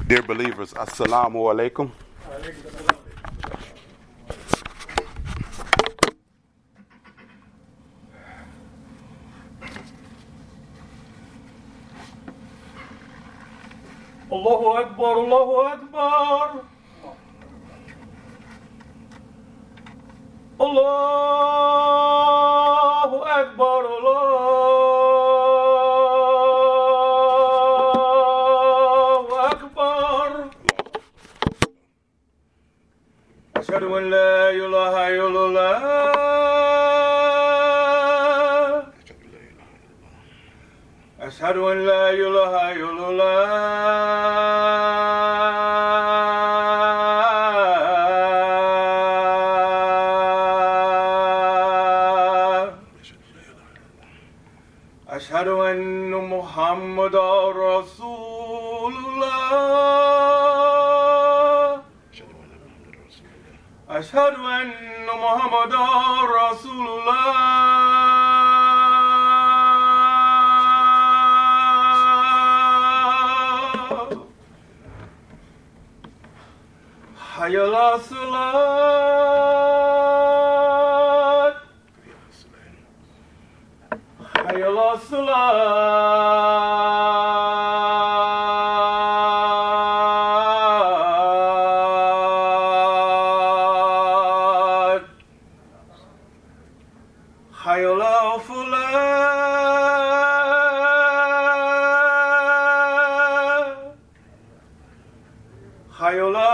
Dear believers, assalamu alaikum. Allahu Akbar, Allahu Akbar. Allahu Akbar, Allahu Akbar. Ashhadu an la ilaha illallah. Ashhadu an la ilaha illallah. Ashhadu anna Muhammadan Rasulullah. Ashhadu anna Muhammadan Rasulullah. Hayya ala salat. Hayya ala salat. Hayya ala falah. Hayya ala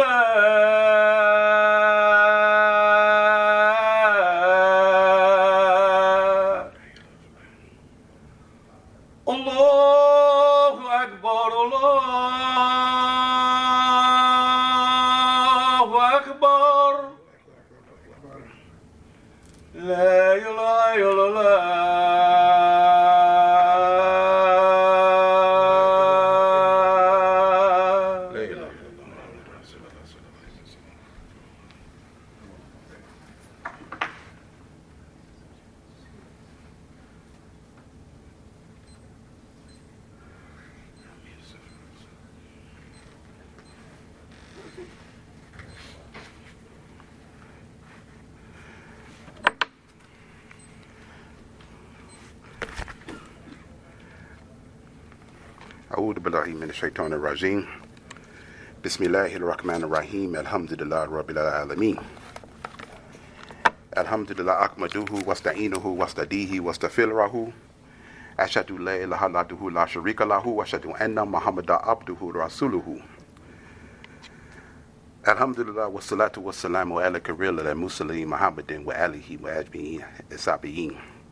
falah. Allahu Akbar, Allahu Akbar. La ilaha illallah. أعوذ بالله من الشيطان الرجيم. بسم الله الرحمن الرحيم. الحمد لله رب العالمين. الحمد لله أحمده واستعينه واستهديه واستغفره. أشهد أن لا إله إلا الله لا شريك له وأشهد أن محمدا عبده ورسوله. الحمد لله والصلاة والسلام على كريل المرسلين محمد وآله وأجمعين الصابئين.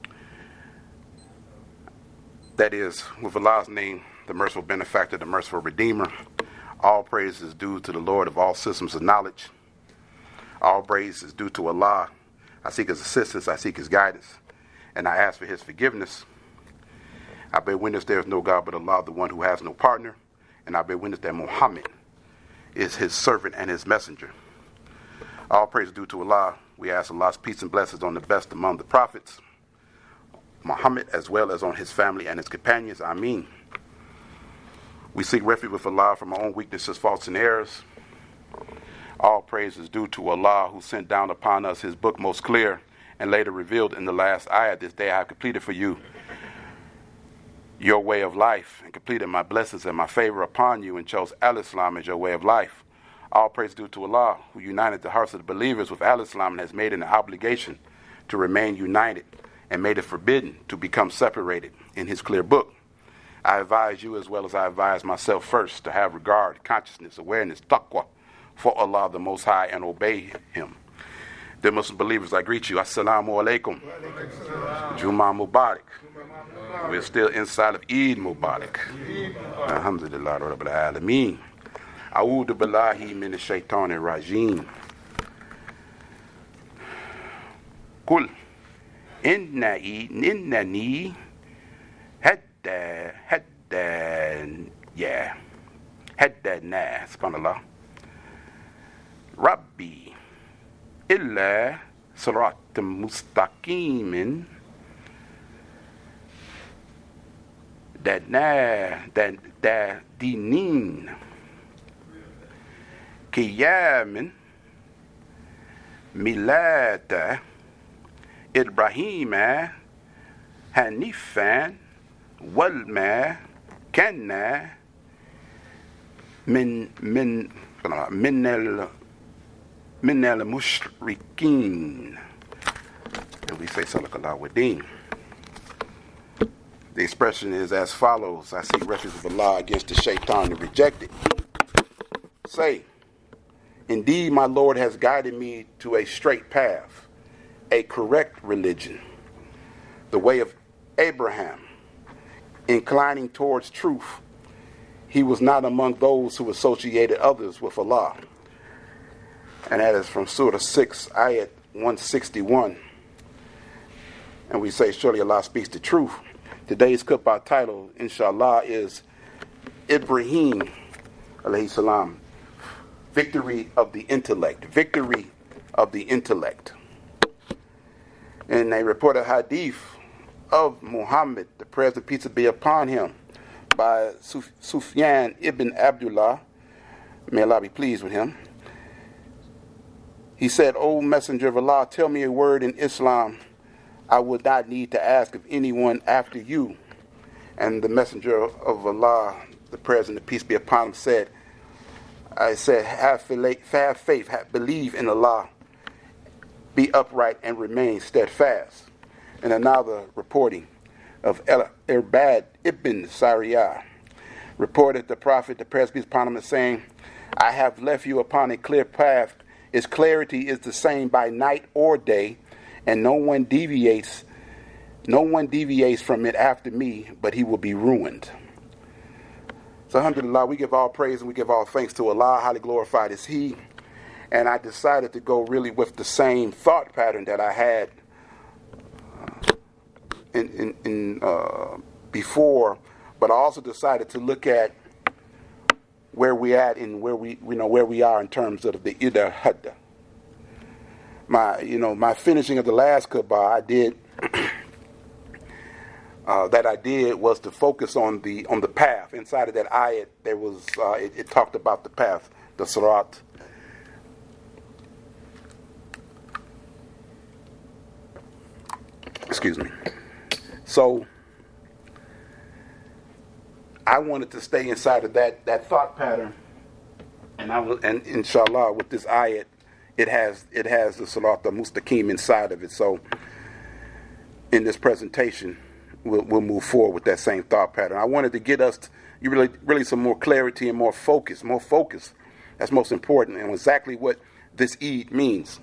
That is, with Allah's name, the merciful benefactor, the merciful redeemer. All praise is due to the Lord of all systems of knowledge. All praise is due to Allah. I seek His assistance, I seek His guidance, and I ask for His forgiveness. I bear witness there is no God but Allah, the one who has no partner, and I bear witness that Muhammad is His servant and His messenger. All praise is due to Allah. We ask Allah's peace and blessings on the best among the prophets, Muhammad, as well as on his family and his companions. Ameen. We seek refuge with Allah from our own weaknesses, faults, and errors. All praise is due to Allah, who sent down upon us His book most clear and later revealed in the last ayah. This day I have completed for you your way of life and completed my blessings and my favor upon you and chose Al-Islam as your way of life. All praise is due to Allah, who united the hearts of the believers with Al-Islam and has made it an obligation to remain united and made it forbidden to become separated in His clear book. I advise you, as well as I advise myself first, to have regard, consciousness, awareness, taqwa for Allah the Most High and obey Him. Dear Muslim believers, I greet you. Assalamu alaikum. Juma Mubarak. We're still inside of Eid Mubarak. Alhamdulillah Rabbil Alameen. A'udhu billahi min ash-shaytanir rajim. Kul innani haddana subhanallah Rabbi illa sirat mustaqimin dinin Kiyamin, Milata, Ibrahima, Hanifan, Walma, Kanna, من المشركين. And we say Sallallahu Wadeen. The expression is as follows: I seek refuge of Allah against the shaitan and reject it. Say, indeed my Lord has guided me to a straight path, a correct religion, the way of Abraham, inclining towards truth. He was not among those who associated others with Allah. And that is from Surah 6, Ayat 161. And we say, surely Allah speaks the truth. Today's khutbah title, inshallah, is Ibrahim, alayhi salam, victory of the intellect. Victory of the intellect. In a reported hadith of Muhammad, the praise and peace be upon him, by Sufyan ibn Abdullah, may Allah be pleased with him. He said, O Messenger of Allah, tell me a word in Islam I would not need to ask of anyone after you. And the Messenger of Allah, the prayers and the peace be upon him, said, have faith, believe in Allah, be upright and remain steadfast. And another reporting of Irbad ibn Sariyah reported the Prophet, the praise be upon him, as saying, I have left you upon a clear path. Its clarity is the same by night or day, and no one deviates from it after me, but he will be ruined. So alhamdulillah, we give all praise and we give all thanks to Allah, highly glorified is He. And I decided to go really with the same thought pattern that I had before, but I also decided to look at where we at and where we are in terms of the Ida Hadda. My finishing of the last khutbah I did was to focus on the path. Inside of that ayat, there was it talked about the path, the sirat. Excuse me. So I wanted to stay inside of that thought pattern, and inshallah with this ayat, it has the Salat al-Mustaqim inside of it. So in this presentation, we'll move forward with that same thought pattern. I wanted to get us really some more clarity and more focus. That's most important, and exactly what this Eid means.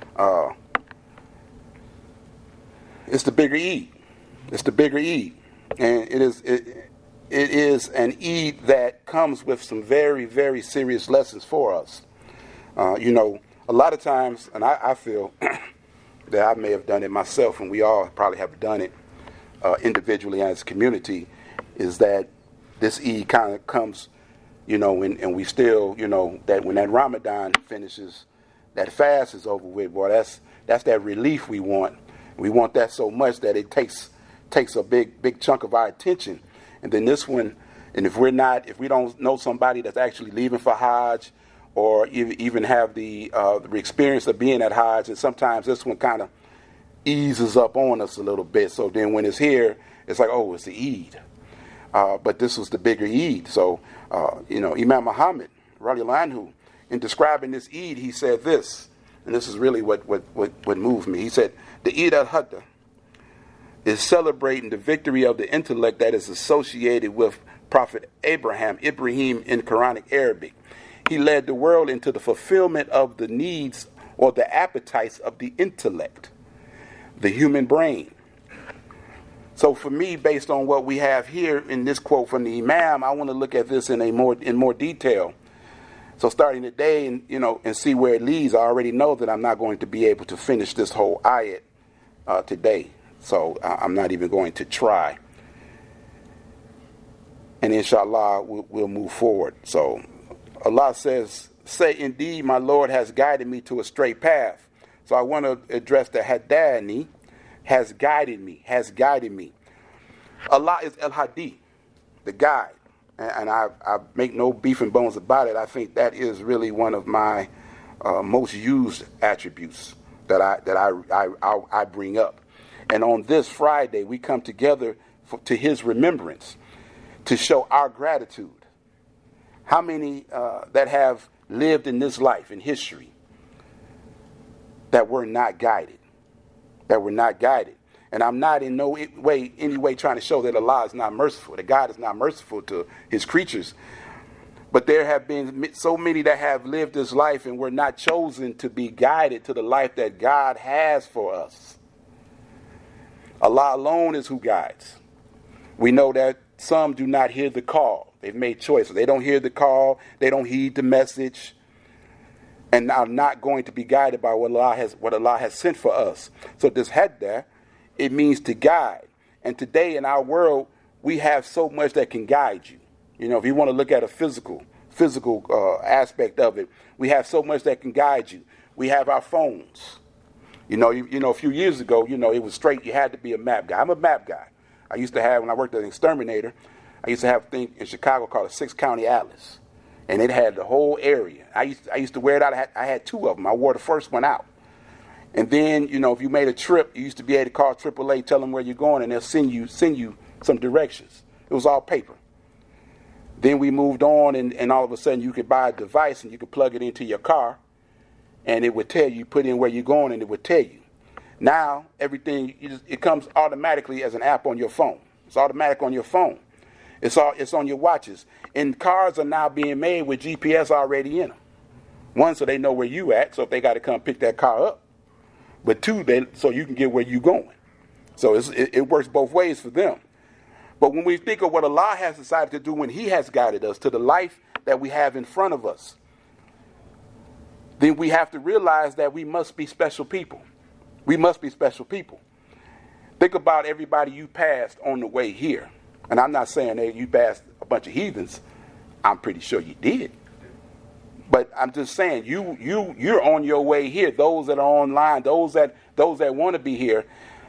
It's the bigger Eid. It's the bigger Eid, and it is an Eid that comes with some very, very serious lessons for us. A lot of times, and I feel that I may have done it myself, and we all probably have done it individually as a community, is that this Eid kind of comes, and we still, that when that Ramadan finishes, that fast is over with, boy, that's that relief we want. We want that so much that it takes a big chunk of our attention. And then this one, and if we don't know somebody that's actually leaving for Hajj, or even have the experience of being at Hajj, and sometimes this one kind of eases up on us a little bit. So then when it's here, it's like, oh, it's the Eid. But this was the bigger Eid. So, Imam Muhammad, radiallahu anhu, in describing this Eid, he said this, and this is really what moved me. He said, the Eid al-Hadha is celebrating the victory of the intellect that is associated with Prophet Ibrahim in Quranic Arabic. He led the world into the fulfillment of the needs or the appetites of the intellect, the human brain. So for me, based on what we have here in this quote from the Imam, I want to look at this in more detail. So starting today, and see where it leads. I already know that I'm not going to be able to finish this whole ayat today. So I'm not even going to try. And inshallah, we'll move forward. So Allah says, say, indeed, my Lord has guided me to a straight path. So I want to address the hadani, has guided me. Allah is al-hadi, the guide. and I make no beef and bones about it, I think that is really one of my most used attributes that I bring up. And on this Friday, we come together to his remembrance to show our gratitude. How many that have lived in this life, in history, that were not guided? That were not guided. And I'm not in any way trying to show that Allah is not merciful, that God is not merciful to his creatures. But there have been so many that have lived this life and were not chosen to be guided to the life that God has for us. Allah alone is who guides. We know that some do not hear the call. They've made choices. They don't hear the call. They don't heed the message, and are not going to be guided by what Allah has sent for us. So this hadda, it means to guide. And today in our world, we have so much that can guide you. You know, if you want to look at a physical aspect of it, we have so much that can guide you. We have our phones. You know, a few years ago, it was straight. You had to be a map guy. I'm a map guy. I used to have, when I worked as an exterminator, I used to have a thing in Chicago called a 6-county atlas. And it had the whole area. I used to wear it out. I had 2 of them. I wore the first one out. And then, if you made a trip, you used to be able to call AAA, tell them where you're going, and they'll send you some directions. It was all paper. Then we moved on, and all of a sudden you could buy a device and you could plug it into your car, and it would tell you, put in where you're going, and it would tell you. Now, everything, it comes automatically as an app on your phone. It's automatic on your phone. It's on your watches. And cars are now being made with GPS already in them. 1, so they know where you at, so if they got to come pick that car up. But 2, so you can get where you going. So it works both ways for them. But when we think of what Allah has decided to do when he has guided us to the life that we have in front of us, then we have to realize that we must be special people. We must be special people. Think about everybody you passed on the way here. And I'm not saying that you passed a bunch of heathens. I'm pretty sure you did. But I'm just saying, you're on your way here. Those that are online, those that want to be here,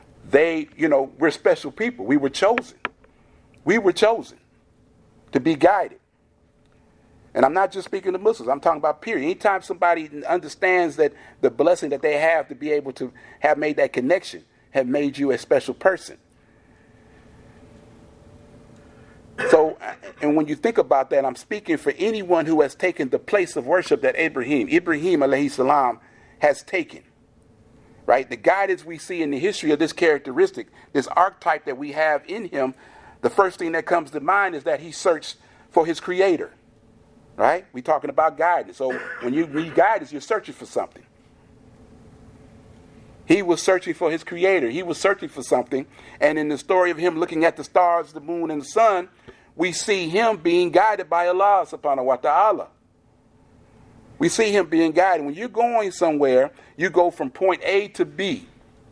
we're special people. We were chosen. We were chosen to be guided. And I'm not just speaking to Muslims. I'm talking about period. Anytime somebody understands that the blessing that they have to be able to have made that connection, have made you a special person. So, and when you think about that, I'm speaking for anyone who has taken the place of worship that Ibrahim alayhi salam has taken. Right? The guidance we see in the history of this characteristic, this archetype that we have in him, the first thing that comes to mind is that he searched for his creator. Right? We're talking about guidance. So when you read guidance, you're searching for something. He was searching for his creator. He was searching for something. And in the story of him looking at the stars, the moon, and the sun, we see him being guided by Allah subhanahu wa ta'ala. We see him being guided. When you're going somewhere, you go from point A to B.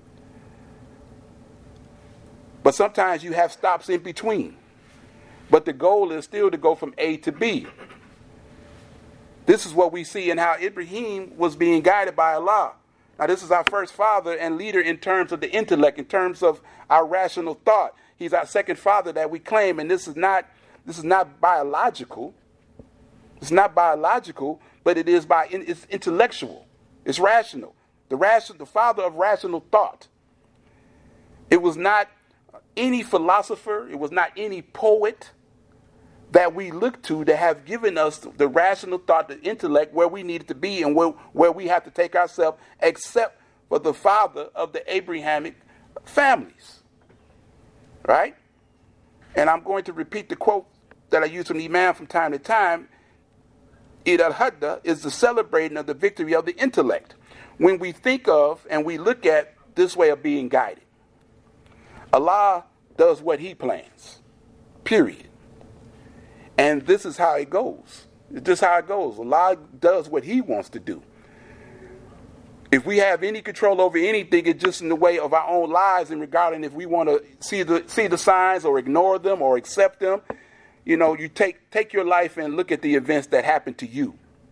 But sometimes you have stops in between. But the goal is still to go from A to B. This is what we see in how Ibrahim was being guided by Allah. Now, this is our first father and leader in terms of the intellect, in terms of our rational thought. He's our second father that we claim, and this is not biological. It's not biological, but it's intellectual. It's rational. The father of rational thought. It was not any philosopher. It was not any poet that we look to have given us the rational thought, the intellect, where we needed to be and where we have to take ourselves, except for the father of the Abrahamic families. Right? And I'm going to repeat the quote that I use from the Imam from time to time. Eid al-Hadda is the celebrating of the victory of the intellect. When we think of and we look at this way of being guided, Allah does what he plans. Period. And this is how it goes. It's just how it goes. Allah does what he wants to do. If we have any control over anything, it's just in the way of our own lives and regarding if we want to see the signs or ignore them or accept them. You take your life and look at the events that happen to you.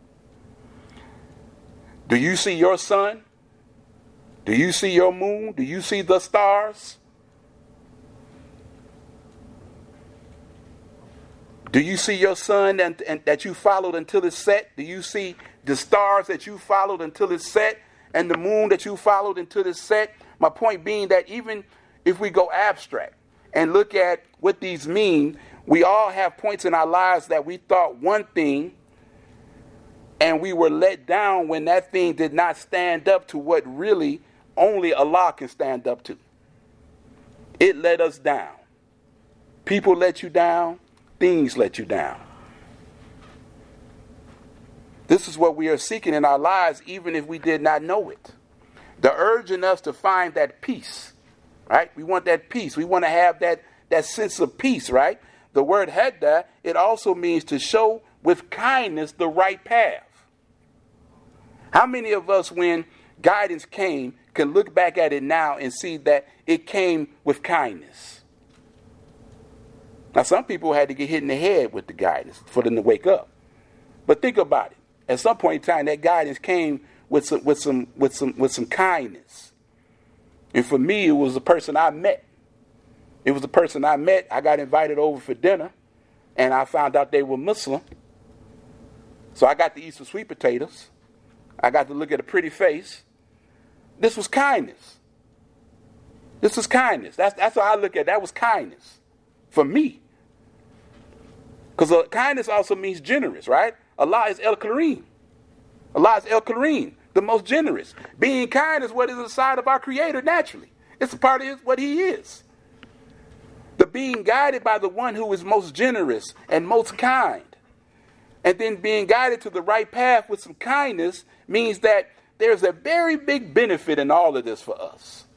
Do you see your sun? Do you see your moon? Do you see the stars? Do you see your sun and that you followed until it's set? Do you see the stars that you followed until it's set and the moon that you followed until it's set? My point being that even if we go abstract and look at what these mean, we all have points in our lives that we thought one thing and we were let down when that thing did not stand up to what really only Allah can stand up to. It let us down. People let you down. Things let you down. This is what we are seeking in our lives, even if we did not know it. The urge in us to find that peace, right? We want that peace. We want to have that sense of peace, right? The word hadda, it also means to show with kindness the right path. How many of us, when guidance came, can look back at it now and see that it came with kindness? Now, some people had to get hit in the head with the guidance for them to wake up. But think about it. At some point in time, that guidance came with some kindness. And for me, it was the person I met. It was the person I met. I got invited over for dinner, and I found out they were Muslim. So I got to eat some sweet potatoes. I got to look at a pretty face. This was kindness. This was kindness. That's how I look at it. That was kindness for me. Because kindness also means generous, right? Allah is El Kareem. Allah is El Kareem, the most generous. Being kind is what is inside of our Creator naturally. It's a part of what He is. The being guided by the one who is most generous and most kind, and then being guided to the right path with some kindness means that there's a very big benefit in all of this for us.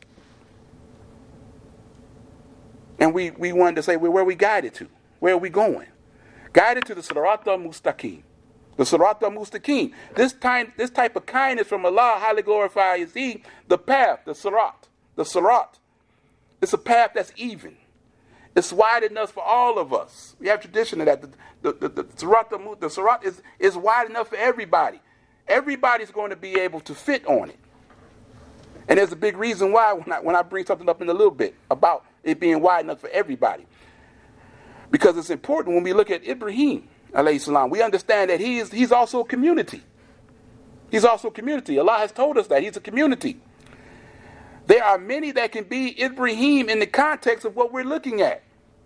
And we wanted to say, well, where are we guided to? Where are we going? Guided to the Sirat al-Mustaqim. The Sirat al-Mustaqim. This type of kindness from Allah, highly glorified is He, the path, the Sirat. The Sirat. It's a path that's even. It's wide enough for all of us. We have tradition of that. The Sirat is wide enough for everybody. Everybody's going to be able to fit on it. And there's a big reason why when I bring something up in a little bit about it being wide enough for everybody. Because it's important when we look at Ibrahim, alayhi salam, we understand that he's also a community. He's also a community. Allah has told us that he's a community. There are many that can be Ibrahim in the context of what we're looking at.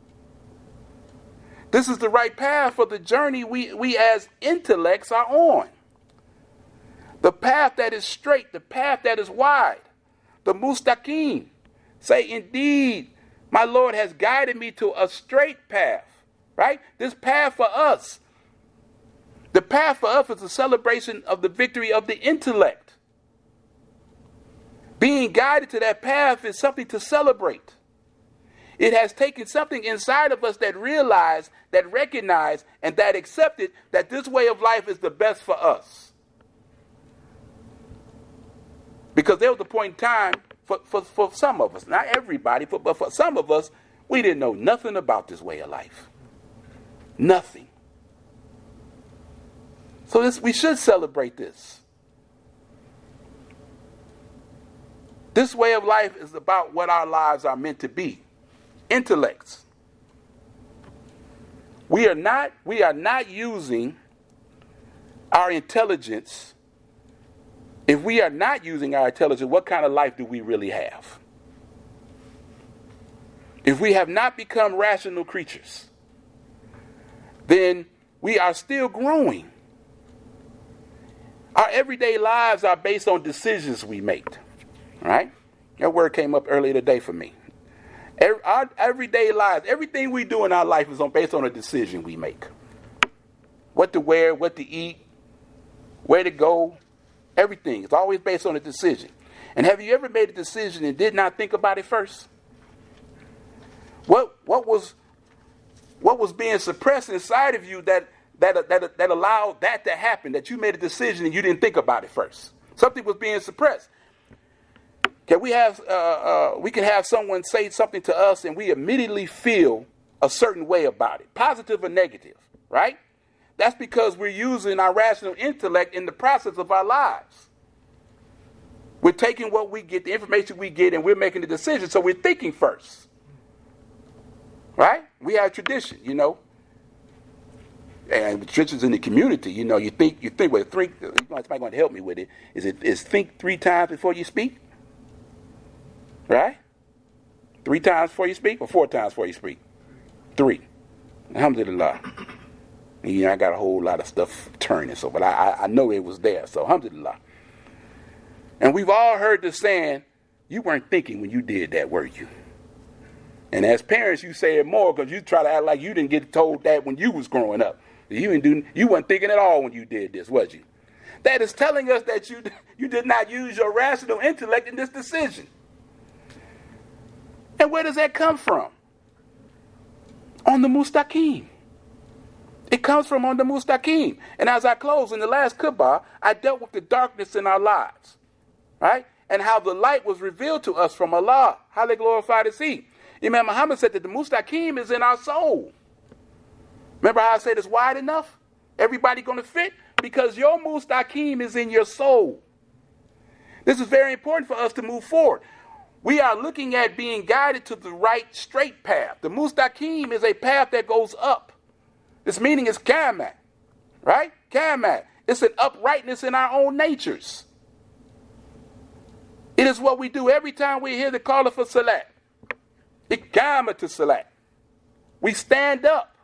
This is the right path for the journey we as intellects are on. The path that is straight, the path that is wide, the mustaqim. Say, indeed, my Lord has guided me to a straight path, right? This path for us. The path for us is a celebration of the victory of the intellect. Being guided to that path is something to celebrate. It has taken something inside of us that realized, that recognized, and that accepted that this way of life is the best for us. Because there was a point in time for some of us, not everybody, but for some of us, we didn't know nothing about this way of life. Nothing. So we should celebrate this. This way of life is about what our lives are meant to be. Intellects. We are not using our intelligence. If we are not using our intelligence, what kind of life do we really have? If we have not become rational creatures, then we are still growing. Our everyday lives are based on decisions we make. Right? That word came up earlier today for me. Our everyday lives, everything we do in our life is based on a decision we make. What to wear, what to eat, where to go, everything. It's always based on a decision. And have you ever made a decision and did not think about it first? What was being suppressed inside of you that allowed that to happen, that you made a decision and you didn't think about it first? Something was being suppressed. We can have someone say something to us and we immediately feel a certain way about it, positive or negative, right? That's because we're using our rational intellect in the process of our lives. We're taking what we get, the information we get, and we're making the decision, so we're thinking first. Right? We have tradition, and churches in the community, you know, you think, well, somebody going to help me with it. Is think 3 times before you speak? Right? 3 times before you speak or 4 times before you speak? 3. Alhamdulillah. You know, I got a whole lot of stuff turning, so, but I know it was there, so alhamdulillah. And we've all heard the saying, you weren't thinking when you did that, were you? And as parents, you say it more because you try to act like you didn't get told that when you was growing up. You weren't thinking at all when you did this, was you? That is telling us that you did not use your rational intellect in this decision. And where does that come from? On the mustaqim. It comes from on the mustaqim. And as I close, in the last khutbah, I dealt with the darkness in our lives. Right? And how the light was revealed to us from Allah. Highly glorified is He. Imam Muhammad said that the mustaqim is in our soul. Remember how I said it's wide enough? Everybody going to fit? Because your mustaqim is in your soul. This is very important for us to move forward. We are looking at being guided to the right straight path. The mustaqim is a path that goes up. This meaning is kamat. Right? Kamat. It's an uprightness in our own natures. It is what we do every time we hear the call for salat. Iqamah to salat. We stand up.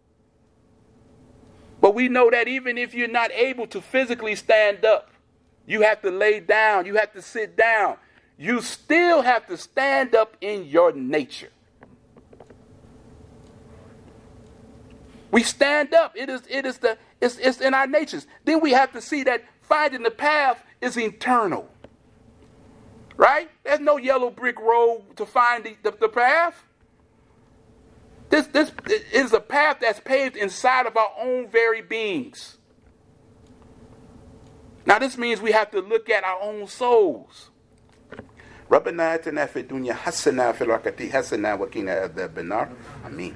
But we know that even if you're not able to physically stand up, you have to lay down, you have to sit down. You still have to stand up in your nature. We stand up. It's in our natures. Then we have to see that finding the path is eternal. Right? There's no yellow brick road to find the path. This is a path that's paved inside of our own very beings. Now this means we have to look at our own souls. رَبَّنَا آتِنَا فِي الدُّنْيَا حَسَنَةً وَفِي الْآخِرَةِ حَسَنَةً وَقِنَا عَذَابَ النَّارِ. Ameen.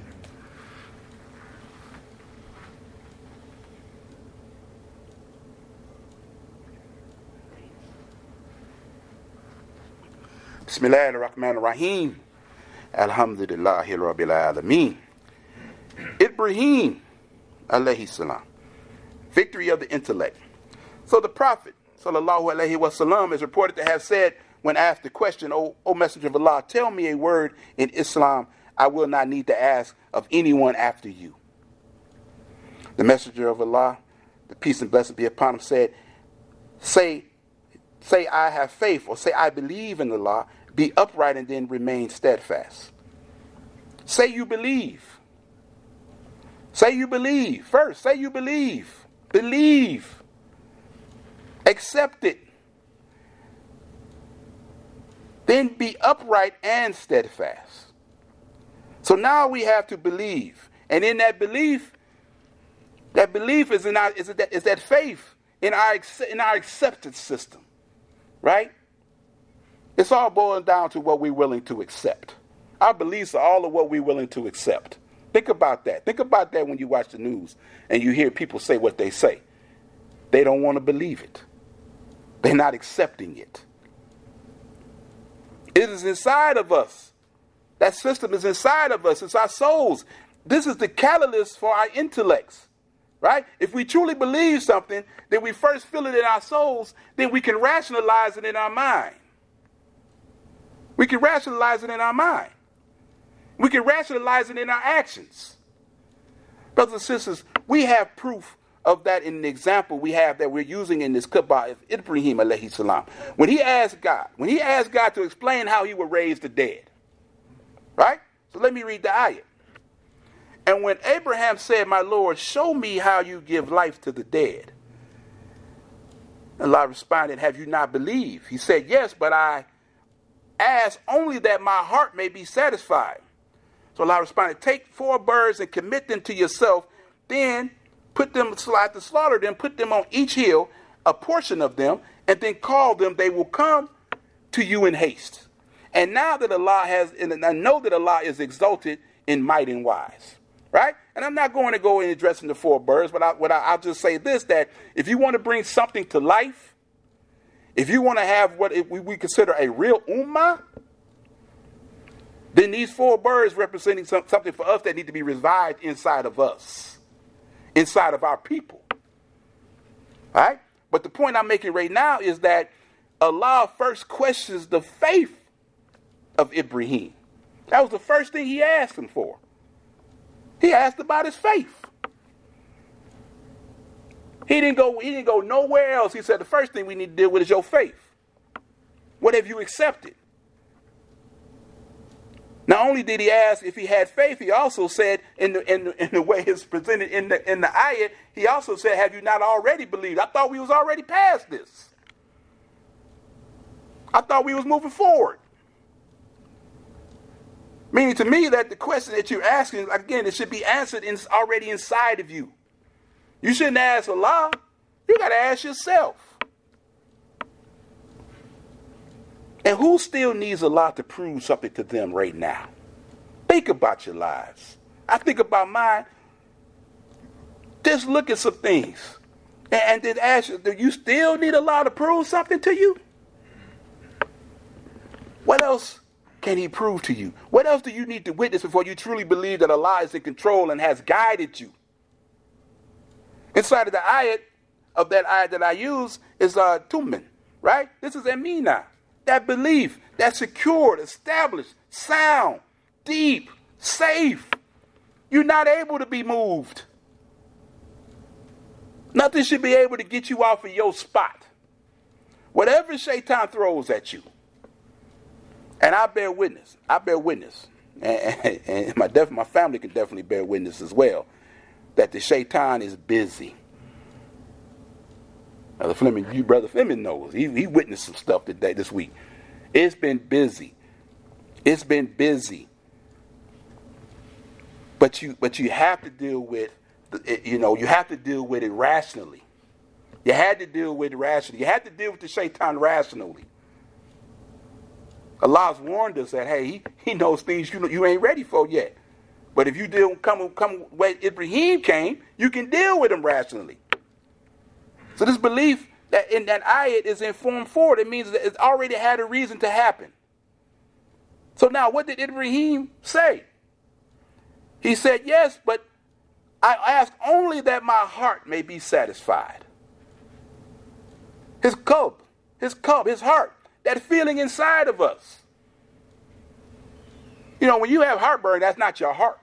Bismillah ar-Rahman ar-Rahim. Alhamdulillahi Rabbil Alameen. Ibrahim alayhi salam. Victory of the intellect. So the Prophet sallallahu alayhi wasallam is reported to have said when asked the question, O Messenger of Allah, tell me a word in Islam I will not need to ask of anyone after you. The Messenger of Allah, the peace and blessing be upon him, said, Say I have faith, or say I believe in Allah, be upright and then remain steadfast. Say you believe. Say you believe. First, say you believe. Believe. Accept it. Then be upright and steadfast. So now we have to believe. And in that belief is that faith in our acceptance system. Right? It's all boiling down to what we're willing to accept. Our beliefs are all of what we're willing to accept. Think about that. Think about that when you watch the news and you hear people say what they say. They don't want to believe it. They're not accepting it. It is inside of us. That system is inside of us. It's our souls. This is the catalyst for our intellects. Right? If we truly believe something, then we first feel it in our souls, then we can rationalize it in our mind. We can rationalize it in our mind. We can rationalize it in our actions. Brothers and sisters, we have proof of that in the example we have that we're using in this khutbah of Ibrahim alayhi salam. When he asked God to explain how he would raise the dead. Right? So let me read the ayat. And when Abraham said, my Lord, show me how you give life to the dead. Allah responded, have you not believed? He said, yes, but I ask only that my heart may be satisfied. So Allah responded, take 4 birds and commit them to yourself, then put them, slaughter them, put them on each hill, a portion of them, and then call them, they will come to you in haste. And now that Allah and I know that Allah is exalted in might and wise. Right? And I'm not going to go in addressing the 4 birds, but I'll just say this, that if you want to bring something to life, if you want to have what we consider a real ummah, then these 4 birds representing something for us that need to be revived inside of us. inside of our people. All right? But the point I'm making right now is that Allah first questions the faith of Ibrahim. That was the first thing he asked him for. He asked about his faith. He didn't go nowhere else. He said the first thing we need to deal with is your faith. What have you accepted? Not only did he ask if he had faith, he also said in the way it's presented in the ayat, he also said, have you not already believed? I thought we was already past this. I thought we was moving forward. Meaning to me that the question that you're asking, again, it should be answered already inside of you. You shouldn't ask Allah. You got to ask yourself. And who still needs Allah to prove something to them right now? Think about your lives. I think about mine. Just look at some things. And then ask you, do you still need Allah to prove something to you? What else can he prove to you? What else do you need to witness before you truly believe that Allah is in control and has guided you? Inside of the ayat, of that ayat that I use, is Tumen, right? This is Amina. That belief, that secured, established, sound, deep, safe. You're not able to be moved. Nothing should be able to get you off of your spot. Whatever Shaitan throws at you. And I bear witness. And my family can definitely bear witness as well. That the Shaitan is busy. Brother Fleming knows. He witnessed some stuff this week. It's been busy. But you have to deal with, you have to deal with it rationally. You had to deal with it rationally. You had to deal with the Shaitan rationally. Allah's warned us that, hey, he knows things you ain't ready for yet. But if you come where Ibrahim came, you can deal with him rationally. So this belief that in that ayat is informed forward. It means that it's already had a reason to happen. So now what did Ibrahim say? He said, yes, but I ask only that my heart may be satisfied. His heart, that feeling inside of us. When you have heartburn, that's not your heart.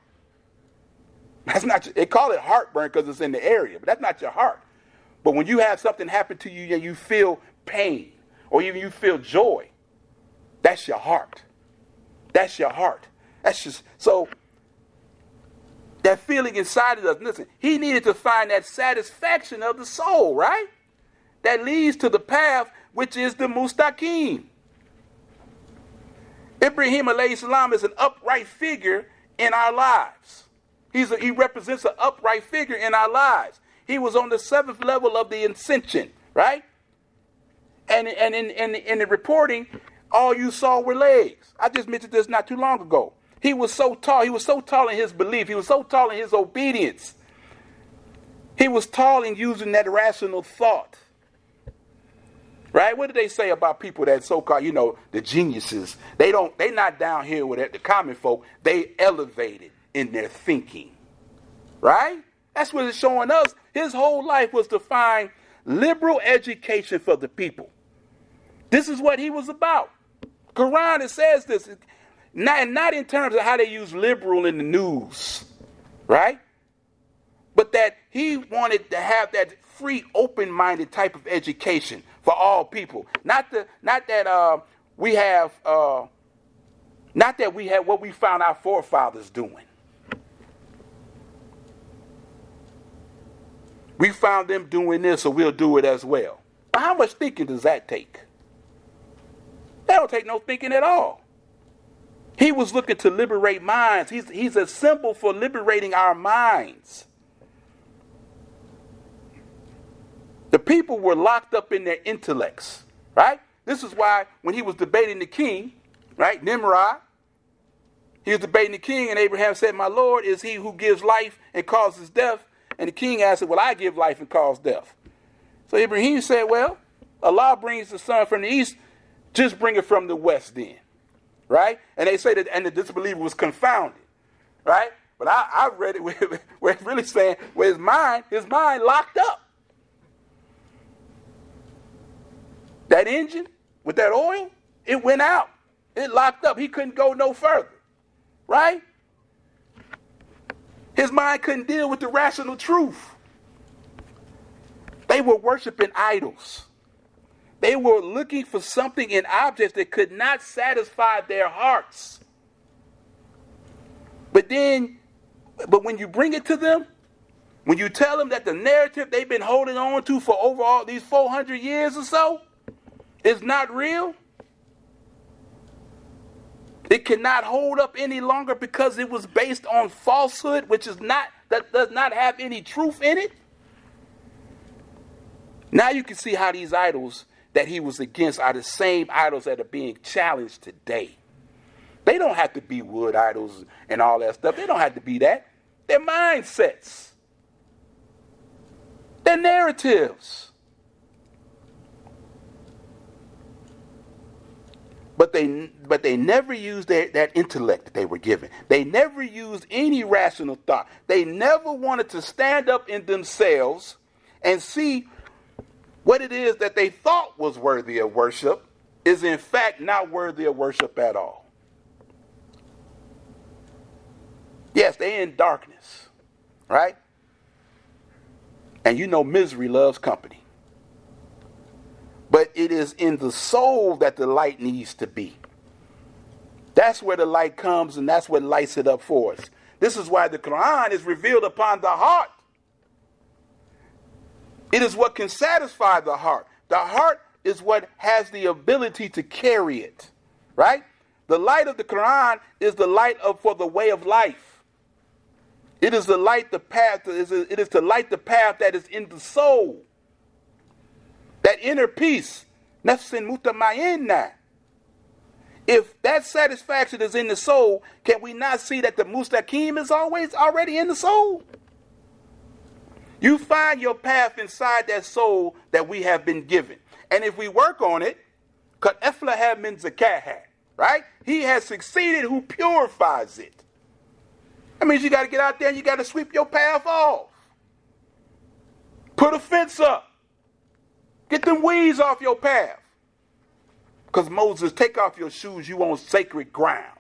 They call it heartburn because it's in the area, but that's not your heart. But when you have something happen to you and you feel pain, or even you feel joy, that's your heart. That's your heart. That's just, so that feeling inside of us, listen, he needed to find that satisfaction of the soul, right? That leads to the path, which is the mustaqim. Ibrahim alayhi salam is an upright figure in our lives. He represents an upright figure in our lives. He was on the 7th level of the ascension, right? And in the reporting, all you saw were legs. I just mentioned this not too long ago. He was so tall. He was so tall in his belief. He was so tall in his obedience. He was tall in using that rational thought. Right? What do they say about people that so-called, the geniuses? They not down here with the common folk. They elevated in their thinking. Right? That's what it's showing us. His whole life was to find liberal education for the people. This is what he was about. Quran, it says this. Not in terms of how they use liberal in the news. Right? But that he wanted to have that free, open-minded type of education for all people. Not that we have what we found our forefathers doing. We found them doing this, so we'll do it as well. But how much thinking does that take? That don't take no thinking at all. He was looking to liberate minds. He's a symbol for liberating our minds. The people were locked up in their intellects, right? This is why when he was debating the king, right, Nimrod, he was debating the king, and Abraham said, my Lord is he who gives life and causes death. And the king answered, well, I give life and cause death. So Ibrahim said, well, Allah brings the sun from the east, just bring it from the west then, right? And they say that, and the disbeliever was confounded, right? But I read it where it's really saying where his mind locked up. That engine with that oil, it went out. It locked up. He couldn't go no further. Right? His mind couldn't deal with the rational truth. They were worshiping idols. They were looking for something in objects that could not satisfy their hearts. But when you bring it to them, when you tell them that the narrative they've been holding on to for over all these 400 years or so is not real, it cannot hold up any longer because it was based on falsehood, that does not have any truth in it. Now you can see how these idols that he was against are the same idols that are being challenged today. They don't have to be wood idols and all that stuff. They don't have to be that. They're mindsets. They're narratives. But they never used that intellect that they were given. They never used any rational thought. They never wanted to stand up in themselves and see what it is that they thought was worthy of worship is in fact not worthy of worship at all. Yes, they're in darkness, right? And you know misery loves company. But it is in the soul that the light needs to be. That's where the light comes, and that's what lights it up for us. This is why the Quran is revealed upon the heart. It is what can satisfy the heart. The heart is what has the ability to carry it, right? The light of the Quran is the light for the way of life. It is the light, the path. It is to light the path that is in the soul. That inner peace, nafsin mutamainna. If that satisfaction is in the soul, can we not see that the mustaqim is always already in the soul? You find your path inside that soul that we have been given. And if we work on it, qad aflaha min zakaha, right? He has succeeded who purifies it. That means you got to get out there and you got to sweep your path off. Put a fence up. Get them weeds off your path. Because Moses, take off your shoes, you on sacred ground.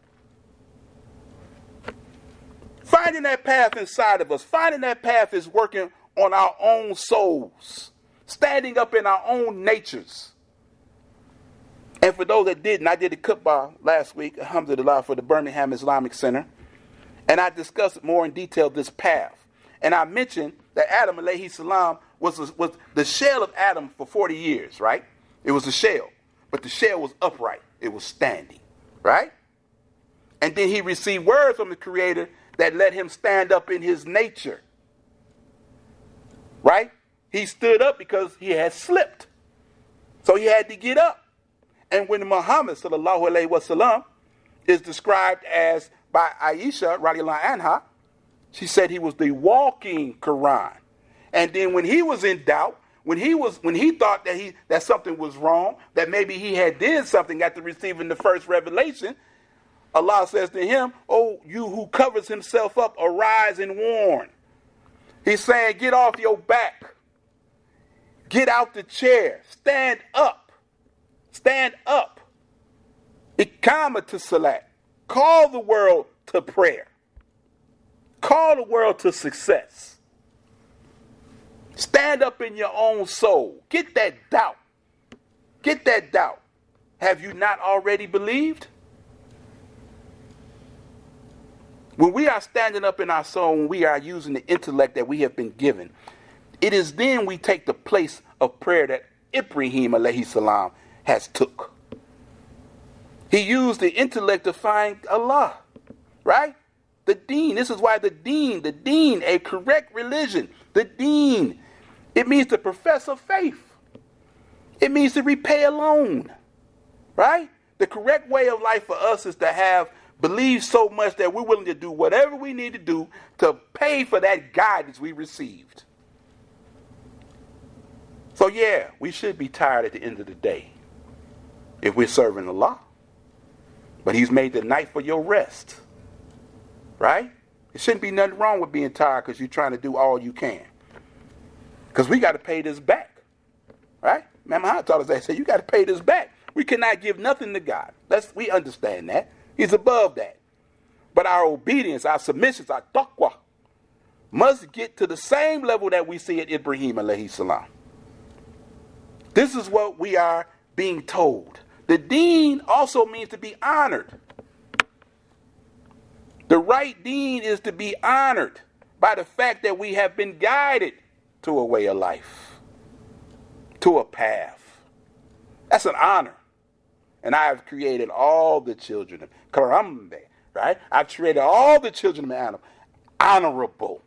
Finding that path inside of us, finding that path is working on our own souls, standing up in our own natures. And for those that didn't, I did a khutbah last week, alhamdulillah, for the Birmingham Islamic Center, and I discussed more in detail this path. And I mentioned that Adam alayhi salam was the shell of Adam for 40 years, right? It was a shell, but the shell was upright. It was standing, right? And then he received words from the Creator that let him stand up in his nature, right? He stood up because he had slipped. So he had to get up. And when Muhammad sallallahu alaihi wasallam is described as by Aisha radiallahu anha, she said he was the walking Quran. And then when he was in doubt, when he thought that something was wrong, that maybe he had did something after receiving the first revelation, Allah says to him, "Oh, you who covers himself up, arise and warn." He's saying, get off your back. Get out the chair. Stand up. Stand up. Iqama to salat. Call the world to prayer. Call the world to success. Stand up in your own soul. Get that doubt. Get that doubt. Have you not already believed? When we are standing up in our soul, when we are using the intellect that we have been given, it is then we take the place of prayer that Ibrahim alayhi salam has took. He used the intellect to find Allah, right? The deen. This is why the deen, a correct religion, the deen, it means to profess of faith. It means to repay a loan, right? The correct way of life for us is to have believed so much that we're willing to do whatever we need to do to pay for that guidance we received. So yeah, we should be tired at the end of the day if we're serving Allah. But he's made the night for your rest, right? It shouldn't be nothing wrong with being tired because you're trying to do all you can. Because we got to pay this back. Right? Man, Muhammad taught us that. He said, you got to pay this back. We cannot give nothing to God. We understand that. He's above that. But our obedience, our submissions, our taqwa must get to the same level that we see at Ibrahim alayhi salam. This is what we are being told. The deen also means to be honored. The right deen is to be honored by the fact that we have been guided to a way of life, to a path. That's an honor. And I have created all the children of Karambe, right? I've created all the children of Adam honorable.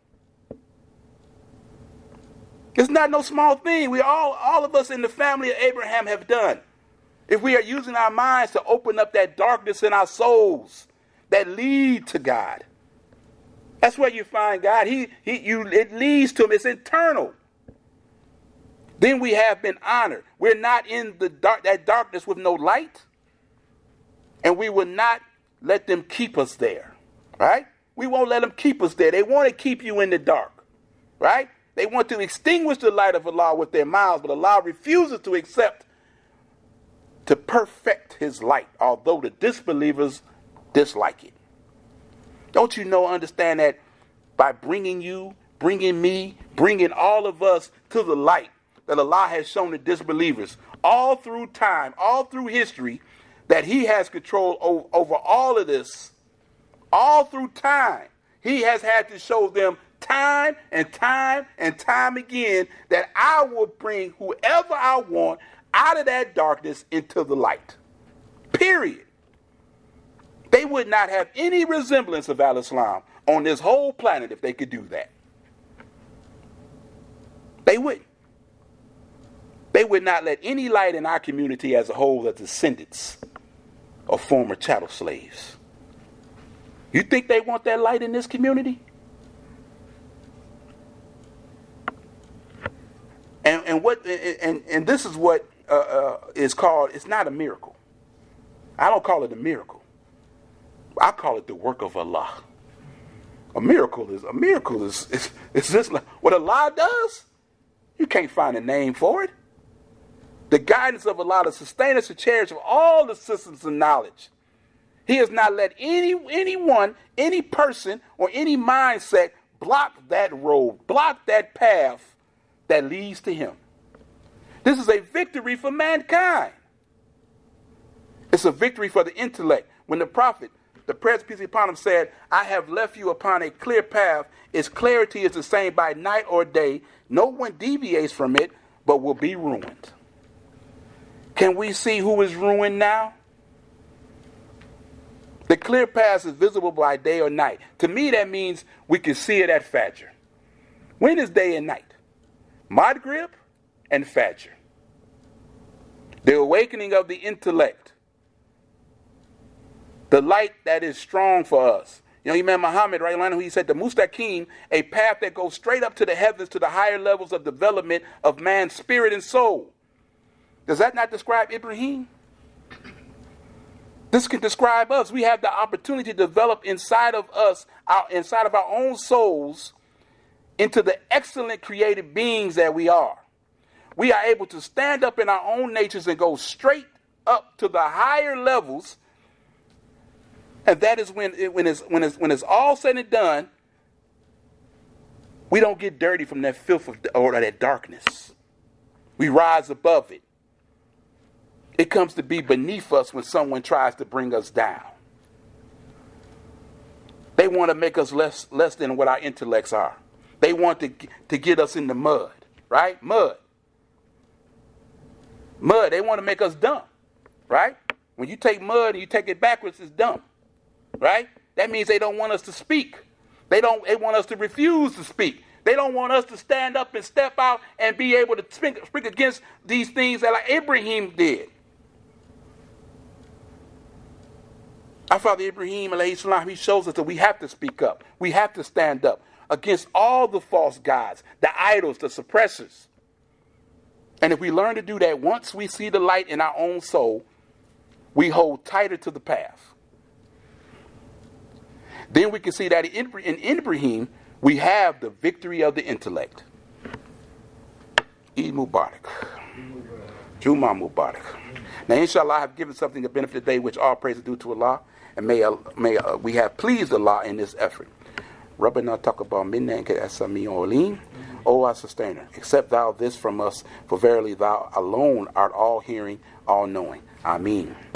It's not no small thing. We all of us in the family of Abraham have done. If we are using our minds to open up that darkness in our souls that lead to God. That's where you find God. It leads to him. It's internal. Then we have been honored. We're not in that darkness with no light. And we will not let them keep us there. Right? We won't let them keep us there. They want to keep you in the dark. Right? They want to extinguish the light of Allah with their mouths, but Allah refuses to accept, to perfect his light, although the disbelievers dislike it. Don't you know, understand that by bringing you, bringing me, bringing all of us to the light that Allah has shown the disbelievers all through time, all through history, that he has control over all of this, all through time. He has had to show them time and time and time again that I will bring whoever I want out of that darkness into the light. Period. They would not have any resemblance of Al-Islam on this whole planet if they could do that. They wouldn't. They would not let any light in our community as a whole as descendants of former chattel slaves. You think they want that light in this community? And this is what is called, it's not a miracle. I don't call it a miracle. I call it the work of Allah. A miracle is just like what Allah does. You can't find a name for it. The guidance of Allah to sustain us, to cherish of all the systems of knowledge. He has not let anyone, any person, or any mindset block that road, block that path that leads to him. This is a victory for mankind. It's a victory for the intellect. When the prophet, the praise peace be upon him, said, I have left you upon a clear path. Its clarity is the same by night or day. No one deviates from it, but will be ruined. Can we see who is ruined now? The clear path is visible by day or night. To me, that means we can see it at Fajr. When is day and night? Maghrib and Fajr. The awakening of the intellect. The light that is strong for us. You know, Imam Muhammad, right, he said, the Mustaqim, a path that goes straight up to the heavens, to the higher levels of development of man's spirit and soul. Does that not describe Ibrahim? This can describe us. We have the opportunity to develop inside of us, inside of our own souls, into the excellent creative beings that we are. We are able to stand up in our own natures and go straight up to the higher levels. And that is when it's all said and done, we don't get dirty from that filth or that darkness. We rise above it. It comes to be beneath us when someone tries to bring us down. They want to make us less than what our intellects are. They want to get us in the mud, right? Mud. They want to make us dumb, right? When you take mud and you take it backwards, it's dumb, right? That means they don't want us to speak. They want us to refuse to speak. They don't want us to stand up and step out and be able to speak against these things that like Ibrahim did. Our father Ibrahim, alayhi salam, he shows us that we have to speak up. We have to stand up against all the false gods, the idols, the suppressors. And if we learn to do that, once we see the light in our own soul, we hold tighter to the path. Then we can see that in Ibrahim, we have the victory of the intellect. Eid Mubarak. Juma Mubarak. Now, inshallah, I have given something to benefit the day, which all praise is due to Allah, and may we have pleased Allah in this effort. Rabbana taqabbal minna innaka as-sami'ul alim. O our sustainer, accept thou this from us, for verily thou alone art all hearing, all knowing. Ameen.